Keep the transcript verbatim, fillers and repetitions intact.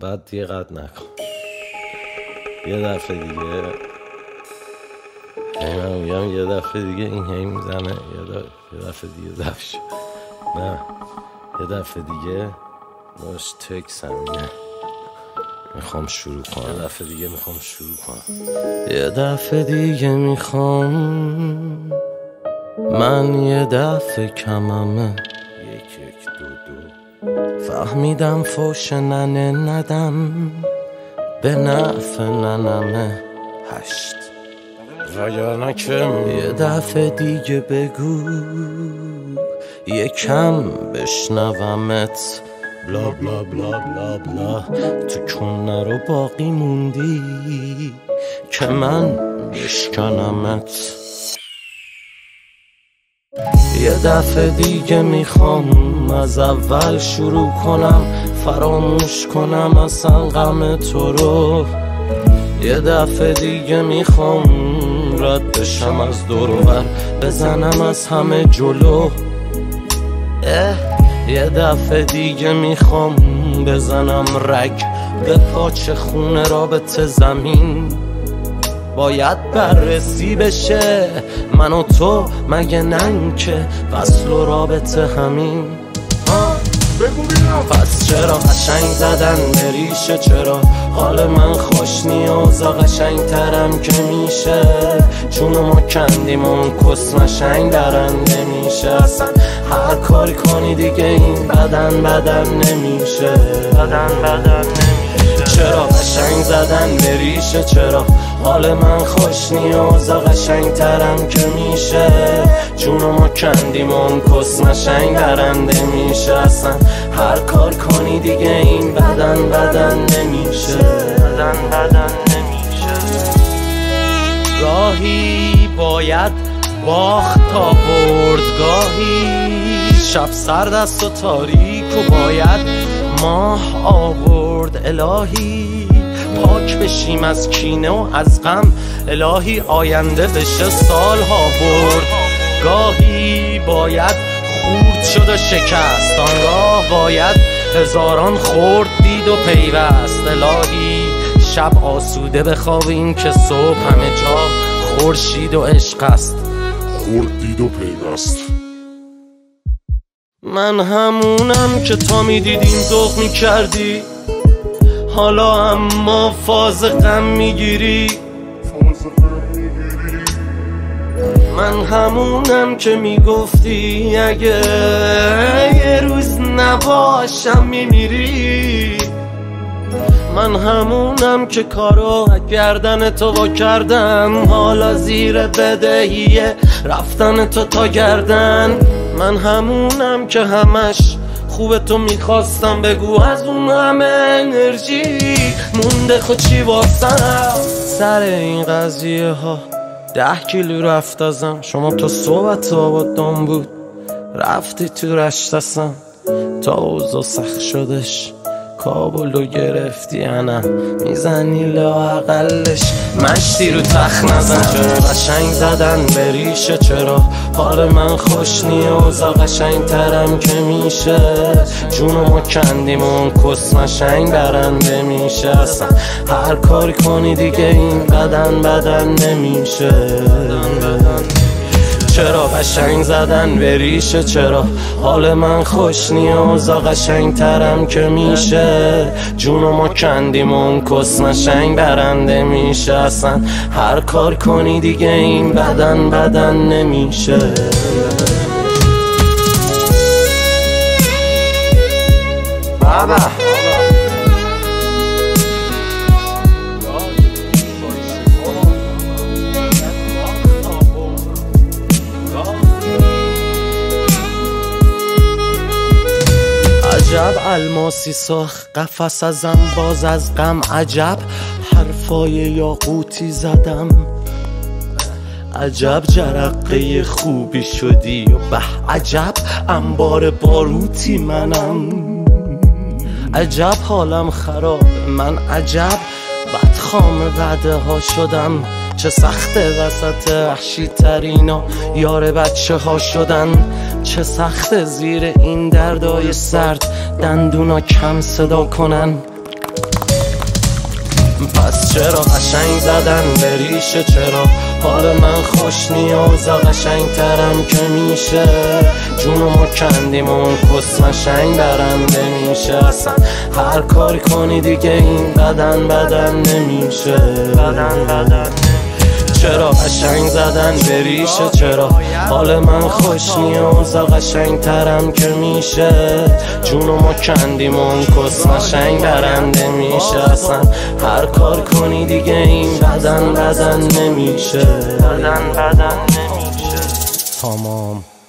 بعد دیگه قد نکن. یه دفعه دیگه من میگم یه دفعه دیگه این هی میزنه، یه دفعه, یه دفعه دیگه دفعه شد. نه یه دفعه دیگه باش تکس همینه میخوام شروع کنم. یه دفعه دیگه میخوام شروع کنم. یه دفعه دیگه میخوام من یه دفعه کممه. یک یک دو دو فهمیدم فوش ننه ندم به نفع ننمه. هشت وگرنه که یه دفعه دیگه بگو یکم بشنومت. بلا بلا بلا بلا بلا تو کنه رو باقی موندی که من بشکنمت. یه دفعه دیگه میخوام از اول شروع کنم، فراموش کنم اصلا غم تو رو. یه دفعه دیگه میخوام رد بشم از دور و بر، بزنم از همه جلو. اه یه دفعه دیگه میخوام بزنم رگ به پاچه خونه رابطه زمین. باید بررسی بشه من و تو، مگه نن که وصل و رابطه همین. پس چرا قشنگ زدن به ریشه، چرا حال من خوش نیازا قشنگ ترم که میشه. چون ما کندیم اون کس مشنگ برنده میشه. اصلا هر کاری کنی دیگه این بدن بدن نمیشه، بدن بدن نمیشه. چرا قشنگ زدن به ریشه، چرا حال من خوش نیازا قشنگ ترم که میشه. چون ما کندیم اون کس مشنگ برنده میشه. اصلا هر کار کنی دیگه این بدن بدن نمیشه، بدن بدن نمیشه. گاهی باید باخت تا برد، گاهی شب سرد است و تاریک و باید ماه آورد. الهی پاک بشیم از کینه و از غم، الهی آینده بشه سالها برد. گاهی باید خورد شد و شکست، آنگاه باید هزاران خورد دید و پیوست. الهی شب آسوده بخوابیم که صبح همه جا خورشید و عشق است، خورد دید و پیوست. من همونم که تا میدیدیم ذوق میکردی، حالا اما فاز غم میگیری. من همونم که میگفتی اگه یه روز نباشم میمیری. من همونم که کارو گردن تو با کردم، حالا زیر بدهیه رفتن تو تا گردن. من همونم که همش خوبه تو میخواستم بگو از اون همه انرژی مونده خود چی واسم. سر این قضیه ها ده کیلو رفت ازم، شما تو صحبت آبادان بود رفتی تو رشتسم. تا اوضاع سخت شدش کابلو گرفتی انم میزنی لااقلش مشتی رو تخت نزن. چرا قشنگ زدن به ریشه، چرا حال من خوش نیازا قشنگ ترم که میشه. جونو ما کندیم اون کس مشنگ برنده میشه. اصلا هر کاری کنی دیگه این بدن بدن نمیشه، بدن بدن. چرا قشنگ زدن به ریشه، چرا حال من خوش نیازا قشنگ ترم که میشه. جونو ما کندیم اون کس مشنگ برنده میشه. اصلا هر کار کنی دیگه این بدن بدن نمیشه. بابا عجب الماسی ساخت قفس ازم باز از غم، عجب حرفای یاقوتی زدم، عجب جرقه خوبی شدی و به عجب انبار باروتی منم. عجب حالم خراب من، عجب بدخام بعده ها شدم. چه سخته وسط وحشی ترینا یار بچه ها شدن. چه سخته زیر این دردای سرد دندونا کم صدا کنن. پس چرا قشنگ زدن به ریشه؟ چرا حال من خوش نیاز قشنگ ترم که میشه؟ جونمو کندیم و اون کس قشنگ برنده میشه. اصلا هر کاری کنی دیگه این بدن بدن نمیشه. بدن بدن چرا قشنگ زدن به ریشه؟ چرا حال من خوش نیاز قشنگ ترم که میشه؟ جونمو کندیم و اون کس قشنگ برنده میشه. اصلا هر کار کنی دیگه این بدن بدن نمیشه. بدن بدن نمیشه. تمام.